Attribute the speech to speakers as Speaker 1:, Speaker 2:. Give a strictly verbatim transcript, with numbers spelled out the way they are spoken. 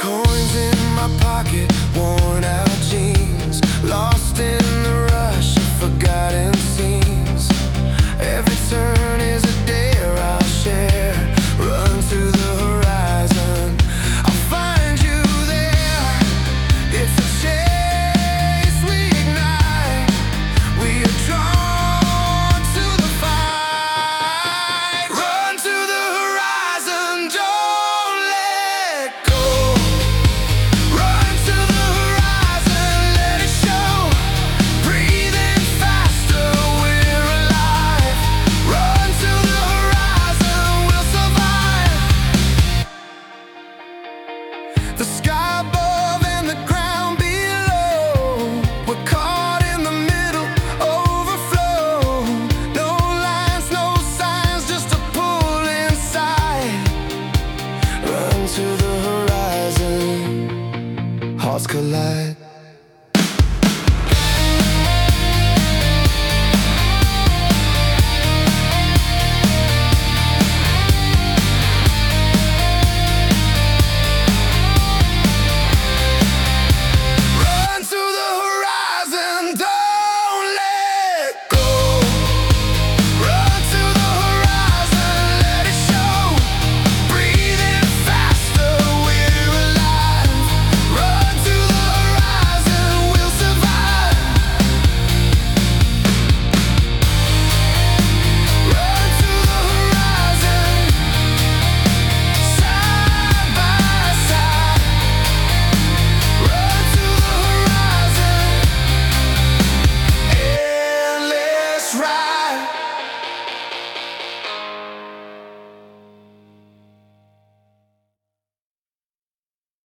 Speaker 1: Coins in my pocket, worn out jeans, lost in the rush of forgotten scenes. Every turn is a dare I'll share. Run to the horizon, I'll find you there. It's a chase we ignite, we are drawn to the fight. Run to the horizon, don't let go. Run to the horizon, let it show. Breathing faster, we're alive. Run to the horizon, we'll survive. The sky above and the ground below, we're caught in the middle, overflow. No lines, no signs, just a pull inside. Run to the horizon, hearts collide.